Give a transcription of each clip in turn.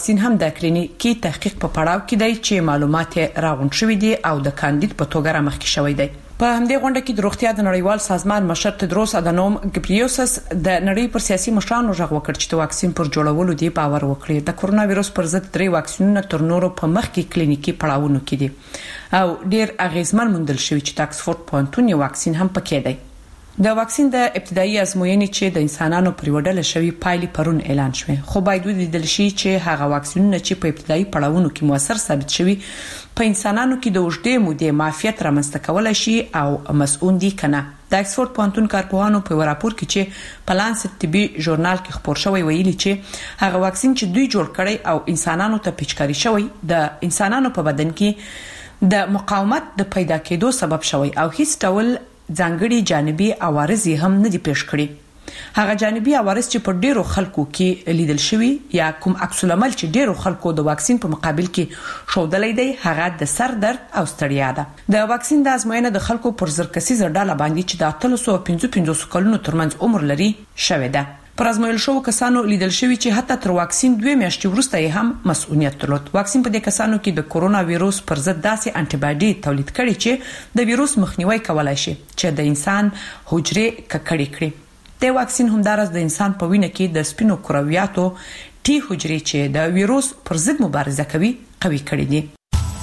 سین هم د کلینیکي تحقیق په پړاو کې دی چې معلومات راغونډ شوي دي او د کاندید په توګه رامخکې شوی دی. په همدې غونډه کې د روغتیا د نړیوال سازمان مشر تدروس ادانوم ګبریوسس د نړۍ پر سیاسي مشرانو غږ وکړ چې د واکسین پر جوړولو دی باور وکړي. د کورونا وایروس پر ضد 3 واکسینونه تر نورو په مخ کې کلینیکي پړاوونو کې دي او ډیر اغیزمن موندل شوی چې د اکسفورد پوهنتون یو واکسین هم پکې دی. د واکسین د ابتدایي ازموینې چې د انسانانو پر وړاندې شوی پایلې پرون اعلان شوه، خو باید ولیدل شي چې هغه واکسینونه چې په ابتدایي پړاوونو کې موثر ثابت شوي په انسانانو کې د اوږدې مودې معافیت رامنځته کولای شي او مسؤل دي کنه. د اکسفورد پوهنتون کارپوهانو په راپور کې چې په لانست طبي ژورنال کې خپور شوی ویلي چې هغه واکسین چې دوی جوړ کړی او انسانانو ته پیچکاري شوی د انسانانو په بدن کې د مقاومت د پیدا کېدو سبب شوی او هیڅ ډول ځانګړي جانبي عوارض هم نه دي پیښ کړي. هغه جانبي عوارض چې په ډیرو خلکو کې لیدل شوی یا کوم عکس العمل چې ډیرو خلکو د واکسین په مقابل کې ښودلې دی هغه د سر درد او ستړیا ده. د واکسین د ازموینه د خلکو پر زرکسي ډله باندې چې د 355 کلونو ترمنځ عمر لري شوې ده. پر ازمویل شو کسانو لیدل شوی چې حتی تر واکسین 2 میاشتې وروسته هم مسؤلیت درلود. واکسین په دې کسانو کې د کورونا وایروس پر ضد داسې انټي باډي تولید کړي چې د وایروس مخنیوي کولای شي چې د انسان حجرې ککړې کړي. د واکسین همدارس د انسان په وینه کې د سپینو کرویاتو ټي حجرې چې د وایروس پر ضد مبارزه کوي قوي کړي دي.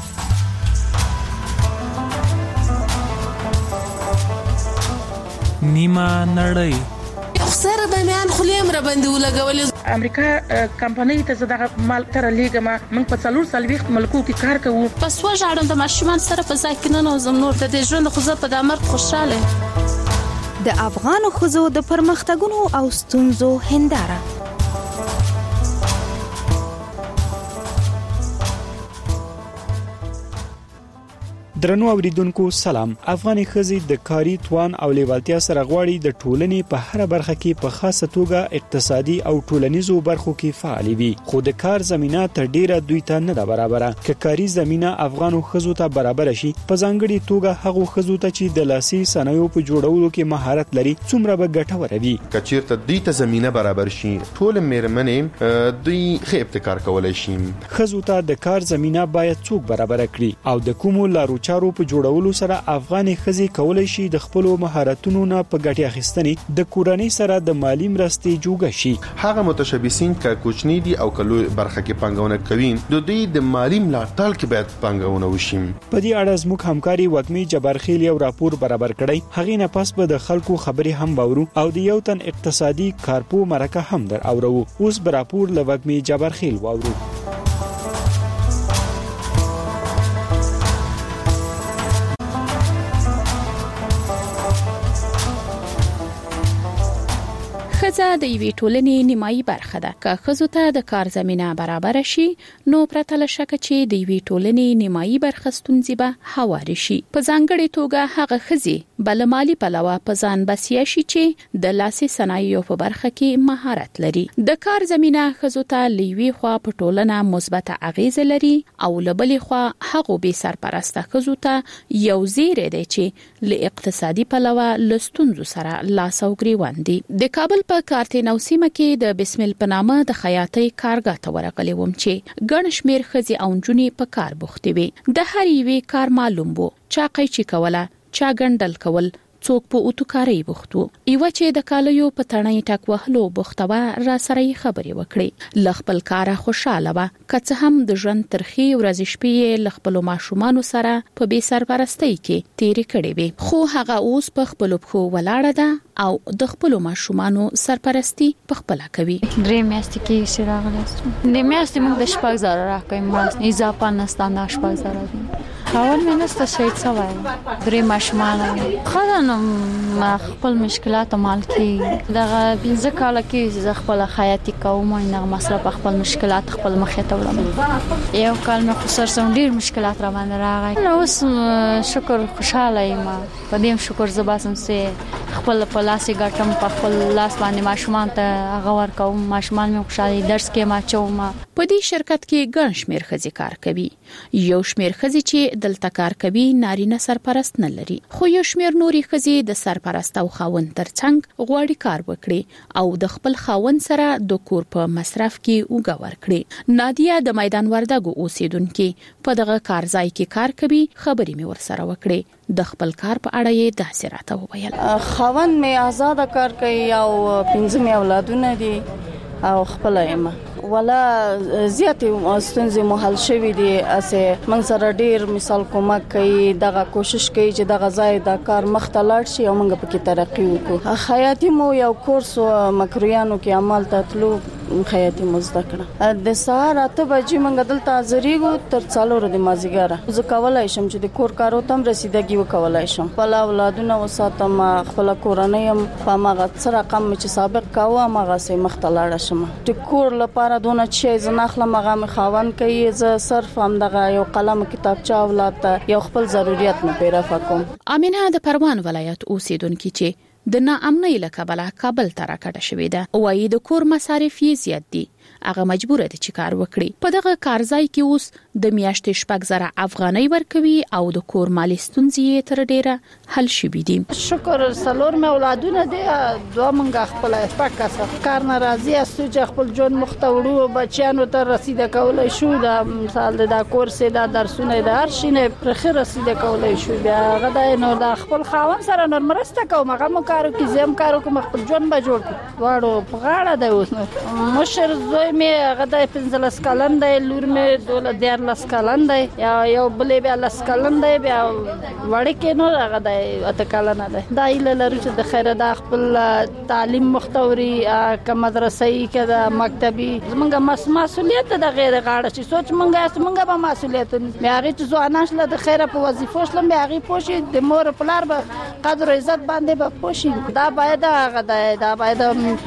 نیمه نړۍ سره د میان خلیم را باندې ولګولې. امریکا کمپنۍ ته زړه مال تر لیګما موږ په 4 ملکو کې کار کوو. پس وژاړم د ماشومان سره په ځای کې نه نوزم نور د ژوند خو زه په دمر خوشاله. د افغان خزو د پرمختګونو او ستونزو هنداره. درنو اوریدونکو سلام. افغاني ښځې د کاري توان او لیوالتیا سره غواړي د ټولنې په هر برخه کې په خاصه توګه اقتصادي او ټولنیزو برخو کې فعال وي، خو د کار زمينه تر ډیره دوی ته نه ده برابره. که کاري زمينه افغانو ښځو ته برابر شي، په ځانګړي توګه هغه ښځو ته چې د لاسي صنایعو په جوړولو کې مهارت لري، څومره به ګټور وي. کچیرته دوی ته زمينه برابر شي، ټول میرمنې دوی ښه ابتکار کولای شي. ښځو ته د کار زمينه باید څوک برابر کړي او د کومو لارو چارو په جوړولو سره افغاني ښځې کولای شي د خپل مهارتونو نه په ګټه اخیستنې د کورنۍ سره د مالی مرستې جوړ شي. هغه متشبثین چې کوچنی دي او کلو برخه کې پنګونه کوي، د دوی د مالی ملاتړ کې باید پنګونه وشي. په دې اړه زموږ همکاري وګمي جبارخیل یو راپور برابر کړی. هغه نه پس به د خلکو خبرې هم باورو او د یو تن اقتصادي کارپو مرکه هم در اورو. اوس به راپور لوګمي جبارخیل واورو. ښځه د یوې ټولنې نیمایي برخه ده. که ښځو ته د کار زمينه برابر شي، نو پرته له شکه چې د یوې ټولنې نیمایي برخه ستونزې به هواري شي. په ځانګړي توګه هغه ښځې بل مالی پلوه په ځان بسیا شي چې د لاسي صنایعو په برخه کې مهارت لري. د کار زمينه ښځو ته لوي خوا په ټولنه مثبت اغیز لري او لبلې خوا هغه به سرپرسته ښځو ته یو زیری دی چې له اقتصادي پلوه لستونزو سره لاس او ګریوان دي. د کابل په کارتینو سیمه کې د بسمل په نامه د خیاطۍ کارګاه ته ورغلې وم چې ګڼ شمېر ښځې او نجونې په کار بوختې وي. د هر یوې کار معلوم وو، چا قیچي کوله، چا ګنډل کول، څوک په اوتوکاري بوختو. ایو چې د کالیو په تڼۍ ټک وهلو بوختوه را سره خبرې وکړي. ل خپل کار خوشاله و، که څه هم د ژوند ترخی ورځ شپې ل خپل ماشومان سره په بي سرپرستی کې تیری کړې وي، خو هغه اوس په خپل بخو ولاړه ده او د خپل ماشومان سرپرستی په خپل کوي. درې میاشتې کې شراغلست. د میاشتې موږ د 6000 راکوي، ما اضافه نستان 6000 دي. خاون مې نسته شهید سوای. درې ماشومان خدانو خپل مشکلات مال کې دغه 15 کال کې ز خپل حیاتي کوم نه مصرف خپل مشکلات خپل مخې ته وړم. یو کال مې خسر سم ډیر مشکلات را باندې راغی. نو اوس شکر خوشاله یم. په دې شکر زباسم سه خپل پلاسي ګټم، په خپل لاس باندې ماشومان ته غوړ کوم، ماشومان مې خوشاله درس کې ما چوم. په دې شرکت کې ګڼ شمېر ښځې کار کوي. یو شمېر ښځې چې دلته کار کوي نارینه سرپرست نه لري، خو یو شمېر نورې ښځې د سرپرست او خاوند ترڅنګ غواړي کار وکړي او د خپل خاوند سره د کور په مصرف کې وګ ورکړي. نادیه د میدان وردګو اوسیدونکو په دغه کارځای کې کار کوي. خبرې مې ورسره وکړې. د خپل کار په اړه یې داسې راته وویل. خاوند مې آزاد کار کوي او 15 اولادونه دي او خپل یم ولا زیاتې ستونزې مو حل شوي دي. اسه من سره ډیر مثال کومک کوي، دغه کوشش کوي چې دغه ځای د کار مخته لاړ شي او موږ پکې ترقی وکړو. خیاطي مو یو کورس مکرویانو کې عمل تطلو خیاطي مزده کړه. د سهار 8 بجې موږ دلته حاضرېږو تر 4 د مازیګر. زه کولای شم چې د کور کارو تم رسیدګي وکولای شم. خپل اولادونه وساتم، خپل کورنۍ هم په ماغه سره رقم چې سابق کاوه ماغه سي مخته لاړ شم. د کور لپاره دونه چې زناخله مغه خاون کوي، زه صرف هم دغه یو قلم کتابچه اولاد ته یو خپل ضرورت نه پیرا کوم. امینه د پروان ولایت اوسیدونکو چې د ناامنۍ له کبله کابل ته راکټه شوې ده. وایي د کور مصارف یې زیات دي، هغه مجبور دي چې کار وکړي. په دغه کارځای کې اوس د میاشتې 6,000 افغانۍ ورکوي او د کور مالی ستونزې تر ډیره حل شوې دي. شکر سلور مې اولادونه دي، دوه مونږ خپل پاکه کار ناراضي استو چې خپل جون مختوړو بچیانو ته رسیدګي کولای شو. د مثال د کورس د درسونه د هر شي نه پرخه رسیدګي کولای شو. بیا غدا نو د خپل خاون سره نور مرسته کوم، هغه مو کارو کې زم کارو کوم، خپل جون به جوړ کړ. واړو په غاړه دی اوس مشر زوی مې هغه د 15 کلن دی، لور مې 12 کلن دی، یو بلې بیا 10 کلن دی، بیا وړ کې نو هغه د 8 کلن دی. دا ایله لري چې د خیره د خپل تعلیم مختوري ک مدرسې ک د مکتبي زمونږ مسؤلیت د غیر غاړه چې سوچ مونږه به مسؤلیت مې هغه چې ځوانان شله د خیره په وظیفو شله مې هغه پوښي د مور پلار به قدر عزت باندې به پوښي. دا باید هغه دا باید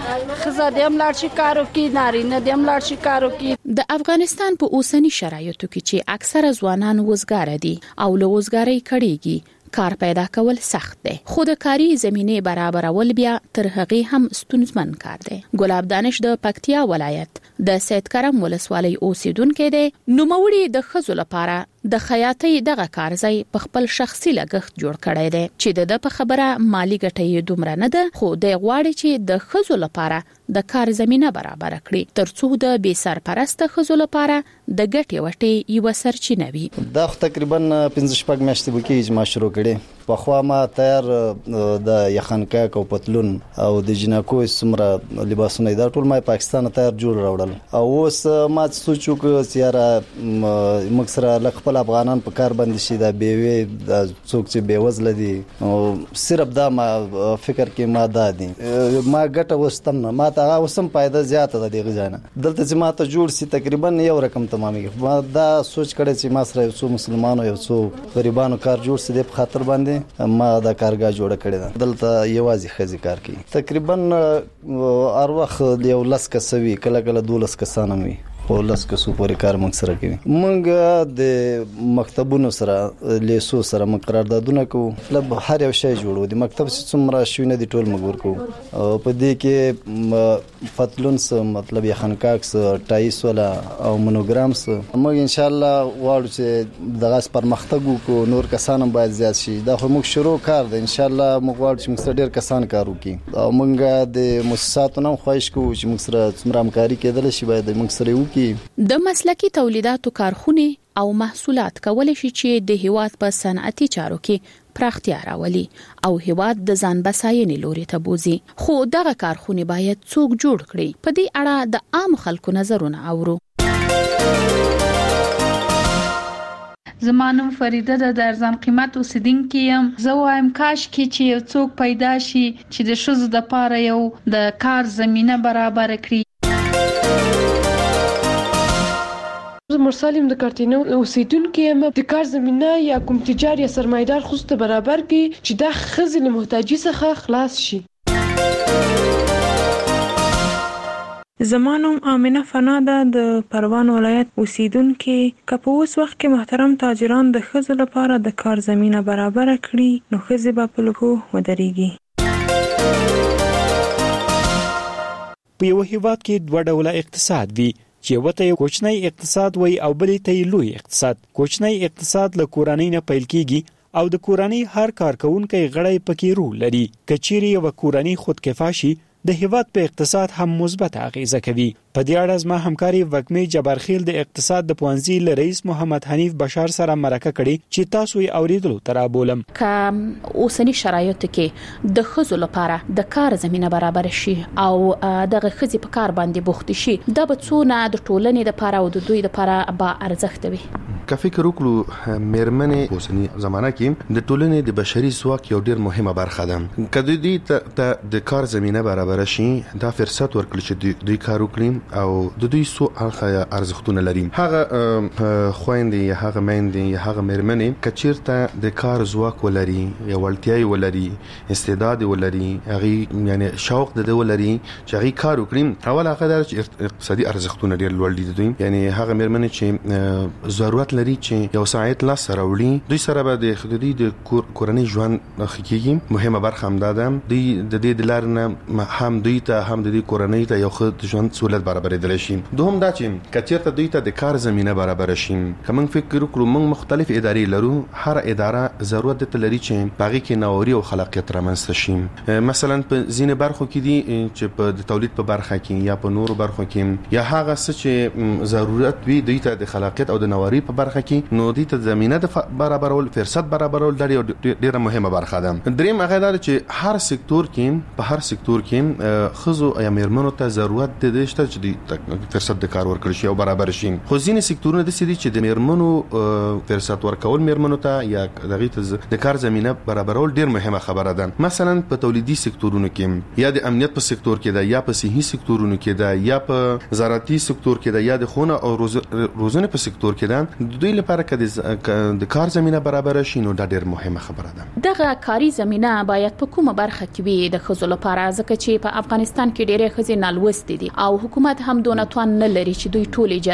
خزه دیم لاړ شي کارو کې، نارینه دیم لاړ شي کارو کې. د افغانستان په اوسنی شرایطو کې چې اکثره ځوانان وزګار دي او له وزګارۍ کړيږي، کار پیدا کول سخت دی، خو د کاری زمینه برابرول بیا تر هغه هم ستونزمن کار دی. ګلاب دانش د پکتیا ولایت د سید کرم ولسوالۍ اوسیدونکو دی. نوموړي د خزو لپاره د خیاطۍ دغه کارځای په خپل شخصي لګښت جوړ کړی دی چې د په خبره مالی ګټه دومره نه ده، خو د غواړي چې د خزو لپاره د کار زمينه برابر کړي ترڅو د بي سرپرست خزو لپاره د ګټې وټې یو سرچینه وي. دا تقریبا 15 میاشتې وکړي ما شروع کړي. په خوا ما تیار د یخنکاک او پتلون او د جناکو سمره لباسونه دا ټول ما پاکستان تیار جوړ راوړل. او اوس ما سوچو چې یاره موږ سره خپل افغانان په کار باندې شي، دا بیوي د څوک چې بیوزل دي او صرف دا ما فکر کې ما دادي ما ګټه وستم نه، ما ته اوسم فائدہ زیاته ده دغه ځای نه. دلته چې ما ته جوړ سي تقریبا یو رقم تمامي. ما دا سوچ کړی چې ما سره یو څو مسلمانانو یو څو غریبانو کار جوړ سي د خاطر باندې ما دا کارګاه جوړه کړې ده. دلته یوازې خزي کار کوي. تقریبا هر وخت یو لس کسوي، کله کله 12 کسان وي، خو لس کسو پورې کار موږ سره کوي. موږ د مکتبونو سره لیسو سره قراردادونه کوو، مطلب هر یو شی جوړو. د مکتب څومره شونه دي ټول موږ ورکو. په دې کې پتلون سره مطلب یخنکاکس ټایس ولا او مونوګرامس موږ ان شاء الله واړو چې دغه پرمختګ وکړو. نور کسان هم باید زیات شي. دا خو موږ شروع کار دی، ان شاء الله موږ واړو چې موږ ډیر کسان کار وکړي. او موږ د مؤسساتو نن خواهش کوو چې موږ سره څومره همکاري کېدل شي باید موږ سره وکړي. د مسلکی تولیداتو کارخونه او محصولات کولای شي چې د هیواد په صنعتي چارو کې پراختیا راولي او هیواد د ځان بساینې لوري ته بوزي. خو دغه کارخونه باید څوک جوړ کړي. په دې اړه د عام خلکو نظرونه اورو. زمانم فریده د ارزان قیمت اوسیدونکو یم. زه وایم کاش کې چې یو څوک پیدا شي چې د شوز د پاره یو د کار زمينه برابر کړي. مرسالم د کارتینو اوسیدونکو یم. د کار زمينه یا کوم تجارت یا سرمایدار خو ته برابر کی چې دا خزل محتاجی څخه خلاص شي. زمانم امینه فناده د پروان ولایت اوسیدونکو. که په اوس وخت کې محترم تاجران د خزو لپاره د کار زمينه برابر کړي نو خزي به په لګو ودرېږي. په یو هیواد کې دوه ډوله اقتصاد وي، چې وته کوچنی اقتصاد وای او بلې ته لوی اقتصاد. کوچنی اقتصاد له کورنۍ نه پیل کیږي او د کورنۍ هر کارکونکو غړی پکې رول لري. کچيري یو کورنۍ خودکفا شي د هیواد په اقتصاد هم مثبت اغیزه کوي. په دې اړه زما همکاري وګمې جبارخیل د اقتصاد د پوهنځي له رئیس محمد حنیف بشار سره مرکه کړې چې تاسو یې اوریدلو تر بولم. که اوسنی شرایط کې د خزو لپاره د کار زمينه برابر شي او دغه خزي په کار باندې بوخت شي د بڅونه د ټولنې لپاره او د دوی لپاره با ارزښت وي. که فکر وکړو مېرمنې اوسنی زمانہ کې د ټولنې د بشري ځواک یو ډېر مهمه برخه ده. کله دوی د کار زمينه برابر شي دا فرصت ورکړي چې دوی کار وکړي او د دوی سو ارزښتونه لري. هغه خويندې یا هغه میندې یا هغه مېرمنې کچیرته د کار ځواک ولري یا ولټیای ولري استعداد ولري هغه یعنی شوق د ولري چې هغه کار وکړي اول هغه د اقتصادي ارزښتونه ډېر لوړ دي دوی یعنی هغه مېرمنې چې ضرورت لري چې یو ساعت لاس سره وړي دوی سره به د خدای د کورنۍ ژوند خکېږي. مهمه برخه هم ده دوی د دې د لارنه هم دوی ته هم د دې کورنۍ ته یو ښه ژوند سہولت برابرېدل شي. دوهم دا چې کچیرته دوی ته د کار زمينه برابر شي. کوم فکر وکړو موږ مختلف ادارې لرو هر اداره ضرورت ته لري چې باغی کې نووري او خلاقیت رامنځته شي. مثلا په ځینې برخو کې دي چې په د تولید په برخه کې یا په نورو برخو کې یا هغه څه چې ضرورت وي دوی ته د خلاقیت او د نووري په برخه کې نو دوی ته زمينه د برابرول فرصت برابرول ډېره مهمه برخه ده. دریم هغه دا چې هر سکتور کې خزو یا مېرمنو ته ضرورت د شته چې فرصت د کار ورکړ شي او برابر شي. خو ځینې سکتورونه د سړي چې د مېرمنو فرصت ورکول مېرمنو ته یا د کار زمينه برابرول ډېر مهمه خبره ده. مثلا په تولیدي سکتورونو کې یا د امنیت په سکتور کې ده یا په صحي سکتورونو کې ده یا په زراعتي سکتور کې ده یا د خونه او روزنه په سکتور کې ده دوی لپاره کې د کار زمينه برابر شي نو دا ډېر مهمه خبره ده. دغه کاري زمينه باید په کومه برخه کې وي د خزو لپاره ځکه چې په افغانستان کې ډېرې خزې نالوستې دي او حکومت هم دونه توان نه لري چې دوی ټول